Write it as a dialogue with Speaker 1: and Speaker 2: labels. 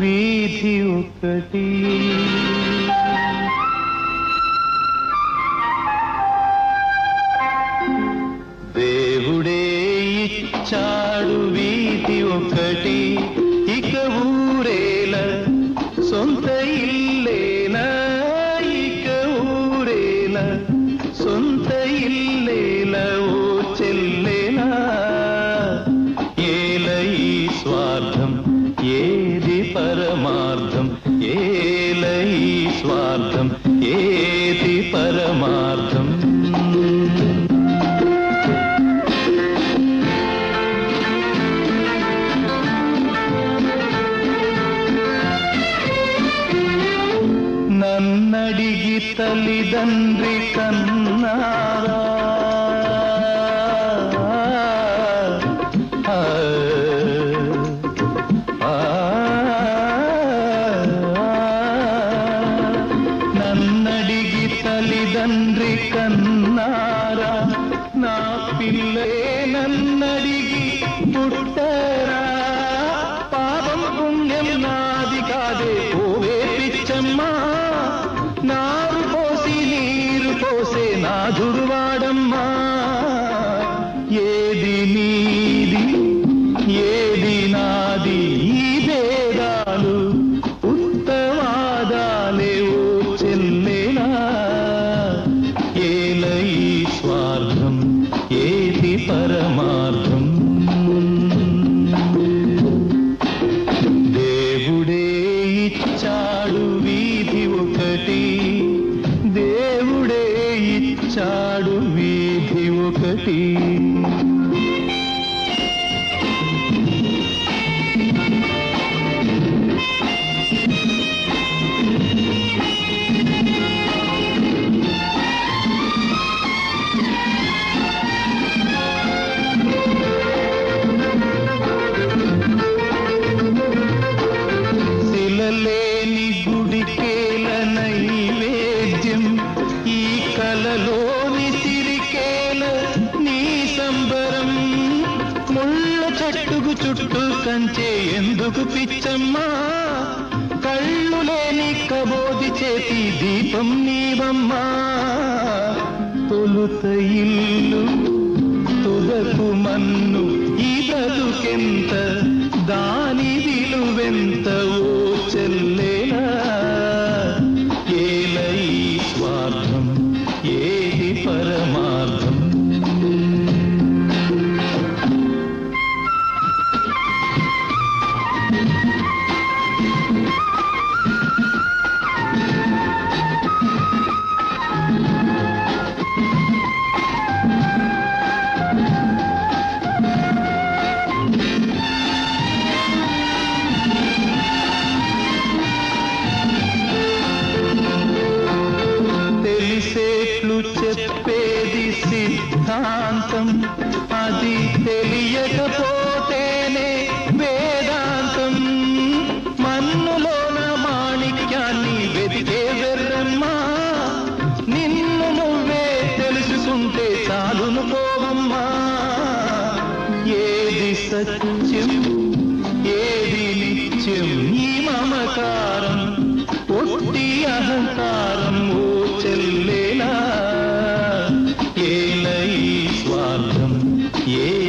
Speaker 1: వీధి ఒకటి. దేవుడే ఇచ్చాడు వీధి ఒకటి, ఇక ఊరేల సొంత ఇల్లేనా, ఇక ఊరేల సొంత ఇల్లేల ఓ చెల్లేనా. ఏల ఈ స్వార్థం ఏది పరమార్థం, ఏల ఈ స్వార్థం ఏది పరమార్థం. నన్నడిగి తల్లిదండ్రి కన్నారా, నన్నడిగి తల్లిదండ్రి కన్నారా, నా పిల్లే నన్నడిగి పుట్టరా. పాపం పుణ్యం నాది కాదే ఓవే పిచ్చమ్మా, నారు పోసి నీరు పోసే నాదుడువాడమ్మా. ఏది నీది ఏది నాది ఈ భేదాలు ఉత్తవాదాలే ఓ చెల్లేనా. ఏల ఈ స్వార్థం ఏది పరమార్థం. దేవుడే ఇచ్చాడు వీధి ఒకటి, దేవుడే ఇచ్చాడు వీధి ఒకటి. శిలలేని గుడికేల నైవేద్యం, ఈ కలలోని సిరికేల నీ సంబరం. ముళ్ళ చెట్టుకు చుట్టూ కంచే ఎందుకు పిచ్చమ్మా, కళ్ళు లేని కబోది చేతి దీపం నీవమ్మా. తొలుత ఇల్లు తుదకు మన్ను ఈ బ్రతుకెంత, దాని విలువెంత ఓ చెల్లేనా. ఏల ఈ స్వార్థం ఏది పరమార్థం. తెలిసేట్లు చెప్పేది సిద్ధాంతం, అది తెలియకపోతేనే వేదాంతం. మన్నులోన మాణిక్యాన్ని వెదికే వెర్రమ్మా, నిన్ను నువ్వే తెలుసుకుంటే చాలును పోవమ్మా. ఏది సత్యం ఏది నిత్యం ఈ మమకారం ఒట్టి అహంకారం ఓ చెల్లేనా. ఏల ఈ స్వార్థం ఏ